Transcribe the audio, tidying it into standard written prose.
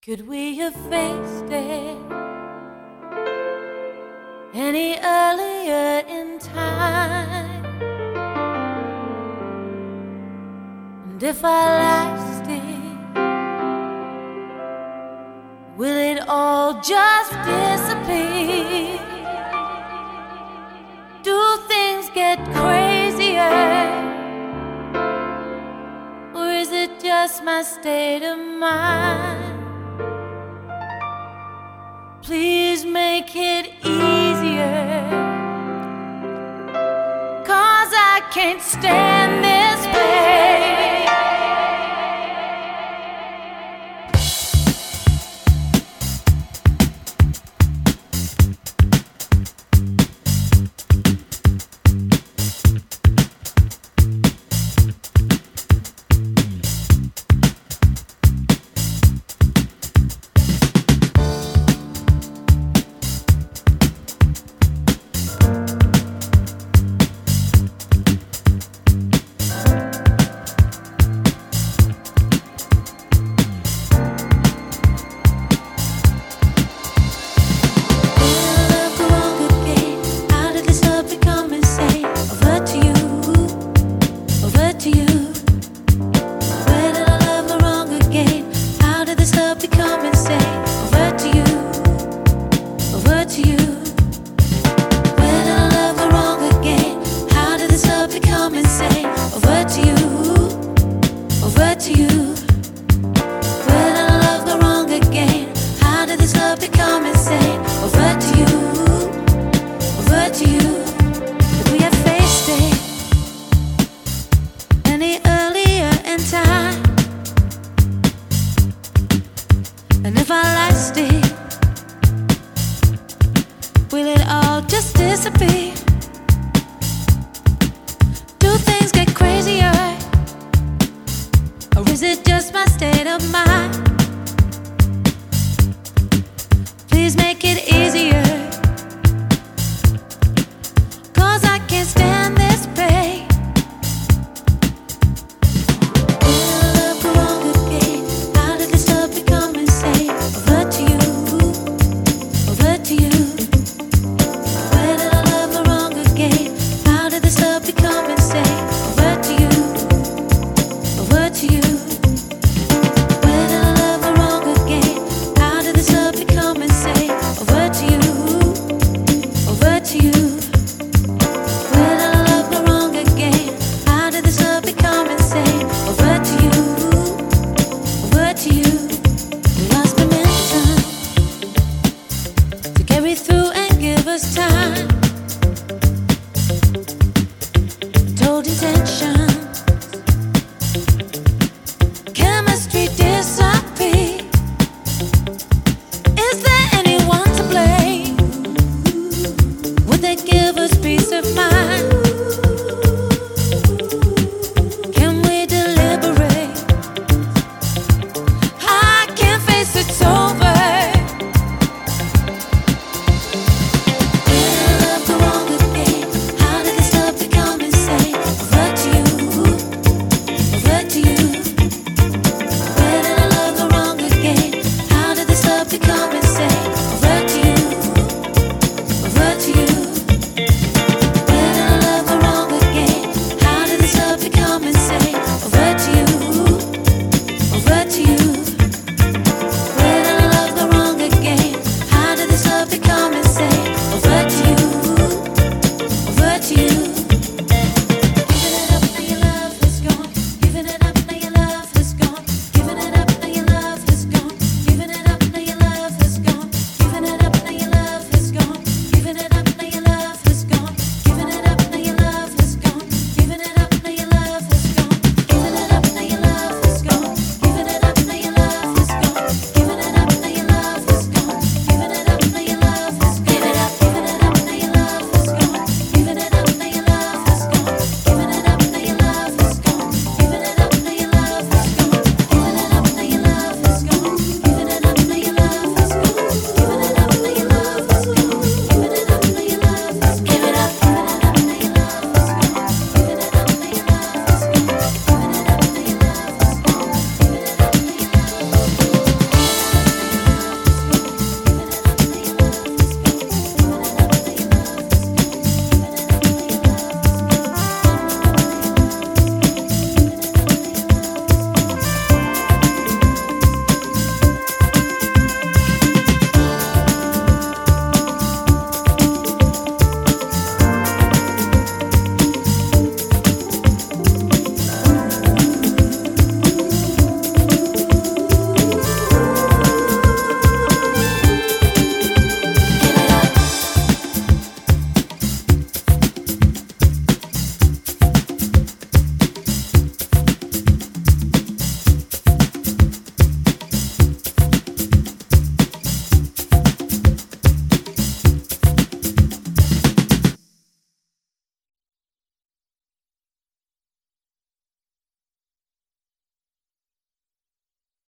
Could we have faced it any earlier in time? And if I lasted, will it all just disappear? Do things get crazier? Or is it just my state of mind? Please make it easier, 'cause I can't stand this pain. And if I lasted, will it all just disappear? Do things get crazier? Or is it just my state of mind? Please make it easier, 'cause I can't stand this pain. Through and give us time.